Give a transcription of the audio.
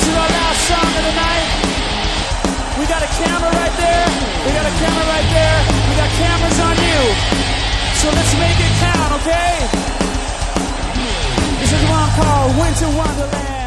is our last song of the night. We got a camera right there. We got a camera right there. We got cameras on you. So let's make it count, okay? This is one called Winter Wonderland.